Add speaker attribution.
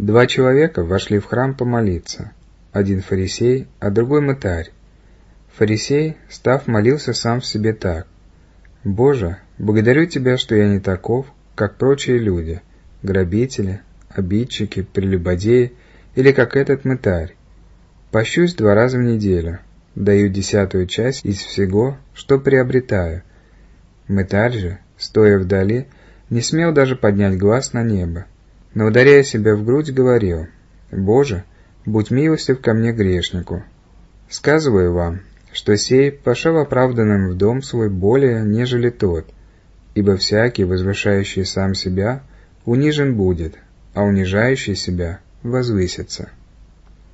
Speaker 1: Два человека вошли в храм помолиться, один фарисей, а другой мытарь. Фарисей, став, молился сам в себе так: «Боже, благодарю Тебя, что я не таков, как прочие люди, грабители, обидчики, прелюбодеи или как этот мытарь. Пощусь 2 раза в неделю, даю 10-ю часть из всего, что приобретаю». Мытарь же, стоя вдали, не смел даже поднять глаз на небо, но, ударяя себя в грудь, говорил: «Боже, будь милостив ко мне, грешнику». Сказываю вам, что сей пошел оправданным в дом свой более, нежели тот, ибо всякий, возвышающий сам себя, унижен будет, а унижающий себя возвысится».